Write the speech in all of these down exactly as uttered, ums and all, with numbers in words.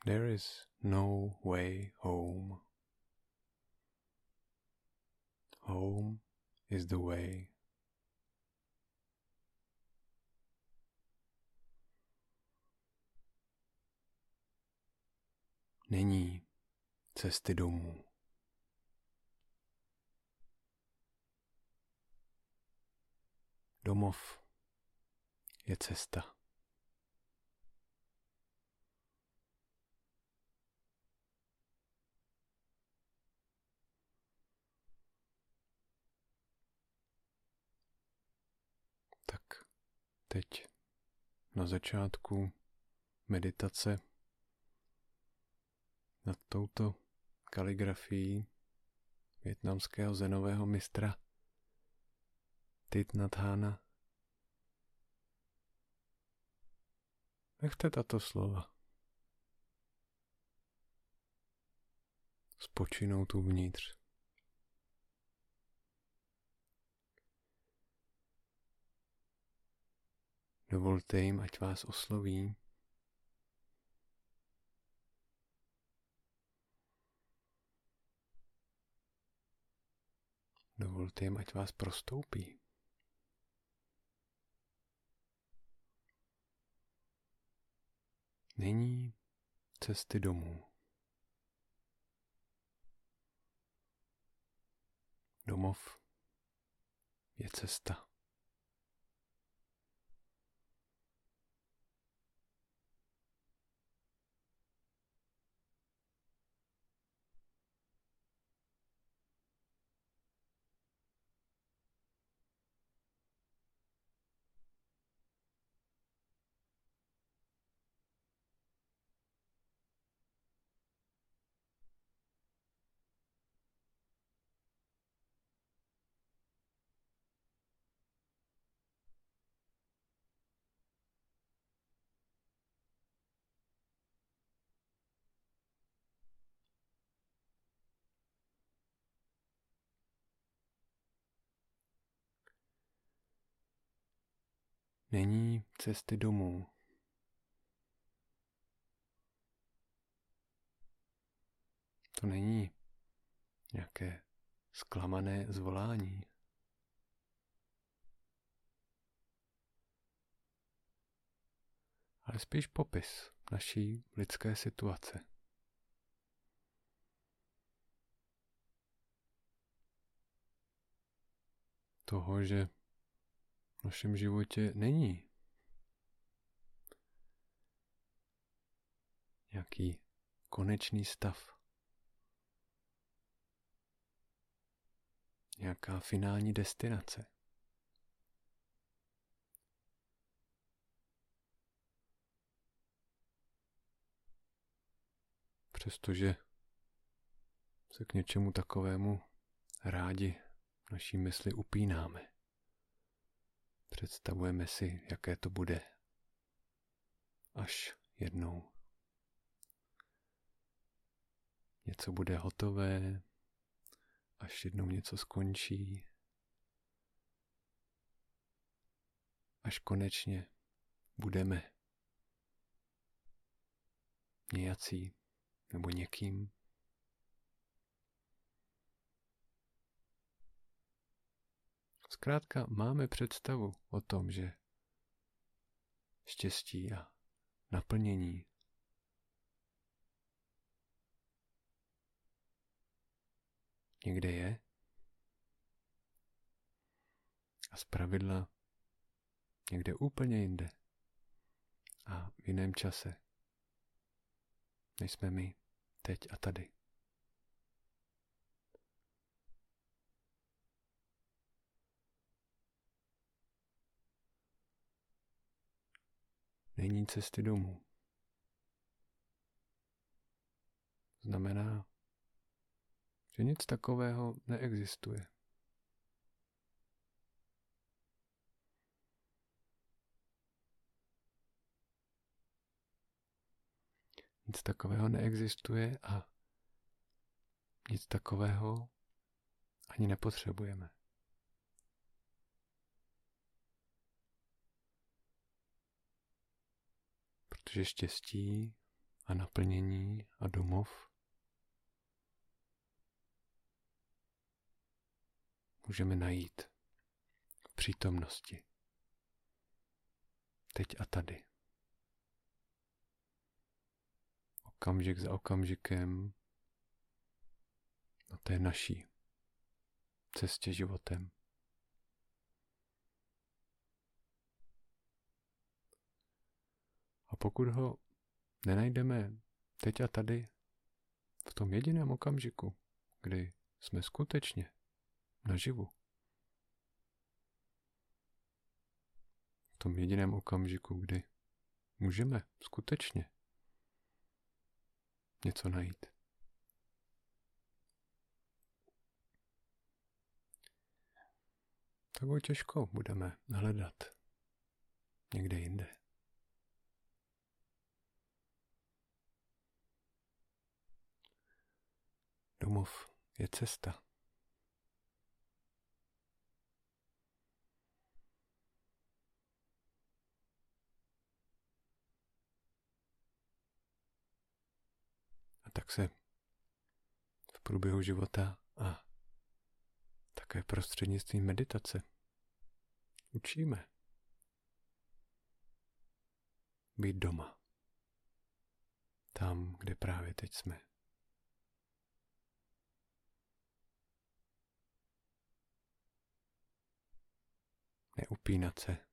There is no way home. Home is the way. Není cesty domů. Domov je cesta. Tak teď na začátku meditace nad touto kaligrafií vietnamského zenového mistra Thich Nhat Hana nechte tato slova spočinout uvnitř. Dovolte jim, ať vás osloví. Dovolte jim, ať vás prostoupí. Není cesty domů. Domov je cesta. Není cesty domů. To není nějaké zklamané zvolání. Ale spíš popis naší lidské situace. Toho, že v našem životě není nějaký konečný stav. Nějaká finální destinace. Přestože se k něčemu takovému rádi naší mysli upínáme. Představujeme si, jaké to bude, až jednou něco bude hotové, až jednou něco skončí, až konečně budeme nějací nebo někým. Zkrátka máme představu o tom, že štěstí a naplnění někde je a zpravidla někde úplně jinde a v jiném čase, než jsme my teď a tady. Není cesty domů. Znamená, že nic takového neexistuje. Nic takového neexistuje a nic takového ani nepotřebujeme. Protože štěstí a naplnění a domov můžeme najít v přítomnosti. Teď a tady. Okamžik za okamžikem na té naší cestě životem. A pokud ho nenajdeme teď a tady, v tom jediném okamžiku, kdy jsme skutečně naživu, v tom jediném okamžiku, kdy můžeme skutečně něco najít, tak ho těžko budeme hledat někde jinde. Domov je cesta. A tak se v průběhu života a také prostřednictvím meditace učíme být doma. Tam, kde právě teď jsme. Neupínat se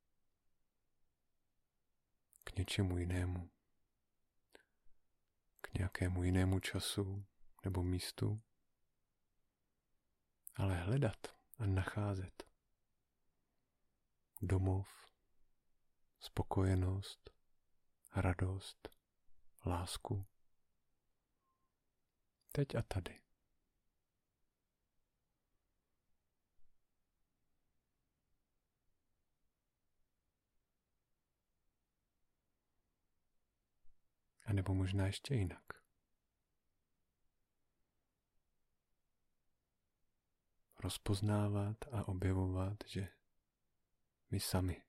k něčemu jinému, k nějakému jinému času nebo místu, ale hledat a nacházet domov, spokojenost, radost, lásku. Teď a tady. A nebo možná ještě jinak. Rozpoznávat a objevovat, že my sami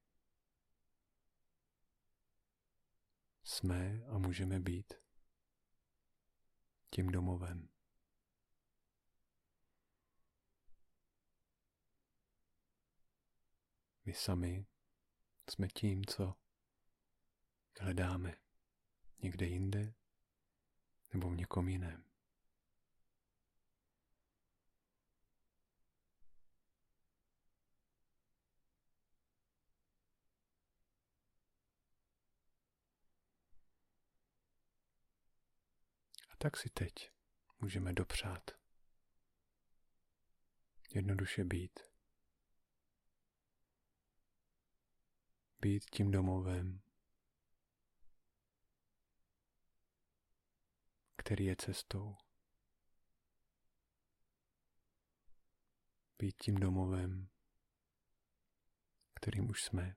jsme a můžeme být tím domovem. My sami jsme tím, co hledáme někde jinde nebo v někom jiném. A tak si teď můžeme dopřát jednoduše být. Být tím domovem, který je cestou. Být tím domovem, kterým už jsme.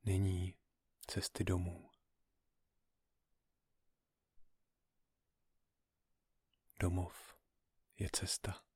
Není cesty domů. Domov je cesta.